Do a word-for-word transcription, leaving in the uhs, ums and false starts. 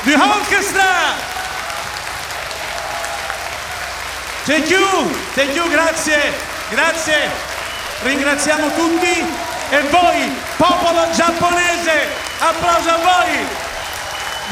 The Orchestra. Thank you, thank you, grazie, grazie. Ringraziamo tutti e voi, popolo giapponese, applauso a voi.